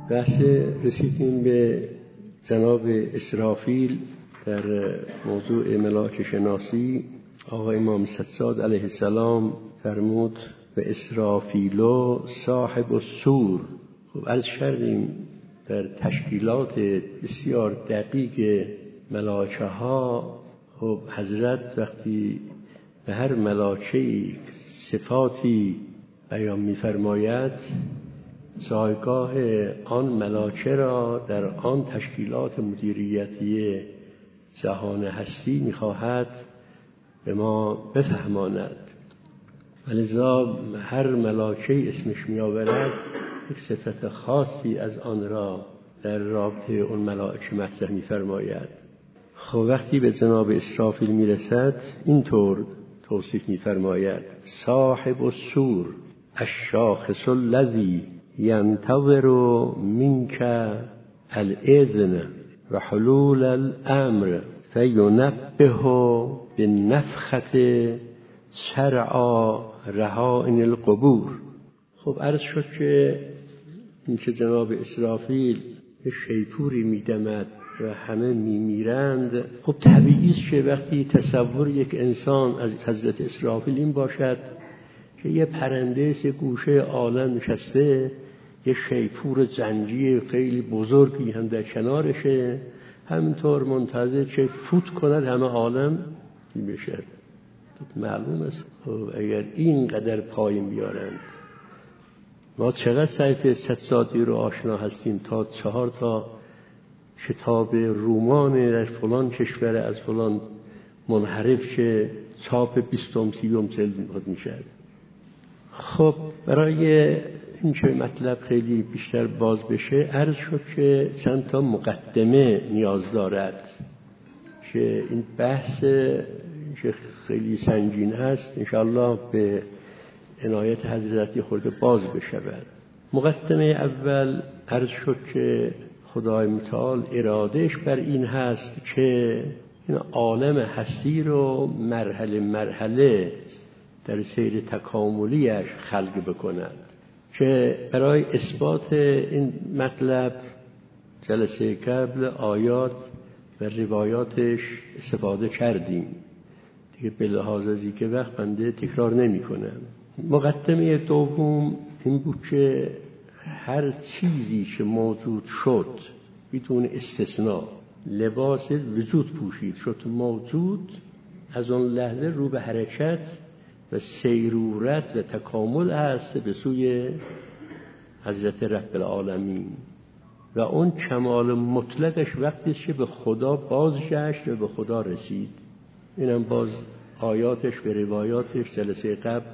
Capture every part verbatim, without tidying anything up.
بحث رسیدیم به جناب اسرافیل در موضوع ملاک شناسی. آقای امام سجاد علیه السلام فرمود و اسرافیلو صاحب السور. خب عرض کردیم در تشکیلات بسیار دقیق ملاکه ها، خب حضرت وقتی به هر ملاکه‌ای صفاتی بیان می‌فرماید، جایگاه آن ملاکه را در آن تشکیلات مدیریتی جهان هستی می‌خواهد به ما بفهماند. ولذا هر ملاکه اسمش می‌آورد یک صفت خاصی از آن را در رابطه اون ملاکه مطرح می‌فرماید. خب وقتی به جناب اسرافیل میرسد اینطور توصیف می‌فرماید: صاحب السور الشاخص الذی ینتظر منک الاذن و حلول الامر فینبه بالنفخة شرعا رهائن القبور. خب عرض شد که این که جناب اسرافیل به شیپوری میدمد و همه میمیرند، خب طبیعی است که وقتی تصور یک انسان از حضرت اسرافیل این باشد که یه پرنده سه گوشه عالم نشسته، یه شیپور زنجی خیلی بزرگی هم در کنارشه، همینطور منتظر که فوت کند همه عالم بشه. معلوم است خب اگر اینقدر پایین بیارند، ما چقدر سیف سجادی رو آشنا هستیم تا چهار تا کتاب رومان در فلان کشور از فلان منحرف که چاپ بیستم سیوم جلد میشه. خب برای این که مطلب خیلی بیشتر باز بشه عرض شد که چند تا مقدمه نیاز دارد که این بحث که خیلی سنگین هست انشاءالله به عنایت حضرتی خورده باز بشود. مقدمه اول عرض شد که خدای متعال ارادهش بر این هست که این عالم هستی رو مرحله مرحله در سیر تکاملیش خلق بکند، که برای اثبات این مطلب جلسه قبل آیات و روایاتش استفاده کردیم دیگه، به لحاظ از اینکه وقت بنده تکرار نمی کنم. مقدمه دوم این بود که هر چیزی که موجود شد بدون استثناء لباس وجود پوشید شد موجود، از اون لحظه رو به حرکت و سیرورت و تکامل است به سوی حضرت رب العالمین، و اون کمال مطلقش وقتی که به خدا بازگشت و به خدا رسید. اینم باز آیاتش و روایاتش جلسه قبل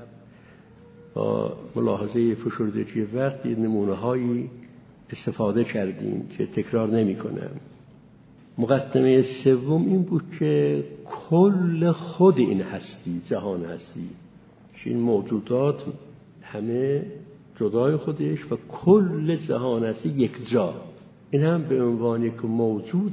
با ملاحظه فشردگی وقت نمونه هایی استفاده کردیم که تکرار نمی کنم. مقدمه سوم این بود که کل خود این هستی، جهان هستی، که این موجودات همه جدای خودش و کل جهان هستی یک جا، این هم به عنوانی که موجود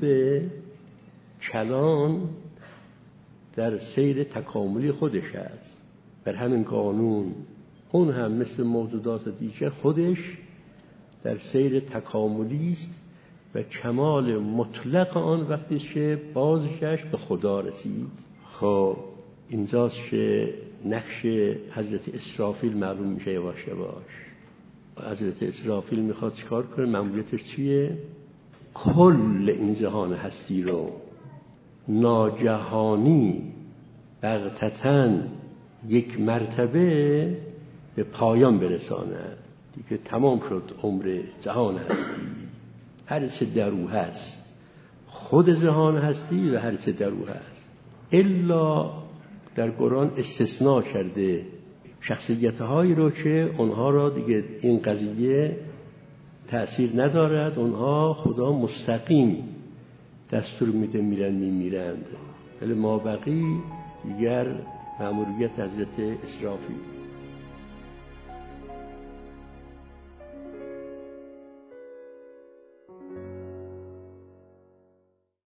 کلان در سیر تکاملی خودش است. بر همین قانون اون هم مثل موجودات دیگه خودش در سیر تکاملی است و کمال مطلق آن وقتی که بازگشت به خدا رسید. خب اینجاست که نقش حضرت اسرافیل معلوم میشه یواش یواش. حضرت اسرافیل میخواد چیکار کنه؟ مأموریتش چیه؟ کل این جهان هستی رو ناگهانی بغتتاً یک مرتبه به پایان برساند. دیگه تمام شد عمر جهان هستی، هر چه در او هست، خود جهان هستی و هر چه در او هست. الا در قرآن استثناء کرده شخصیت‌هایی رو که اونها را دیگه این قضیه تأثیر ندارد، اونها خدا مستقیم دستور میده میرن میمیرند، ولی ما بقی دیگر مأموریت حضرت اسرافیل.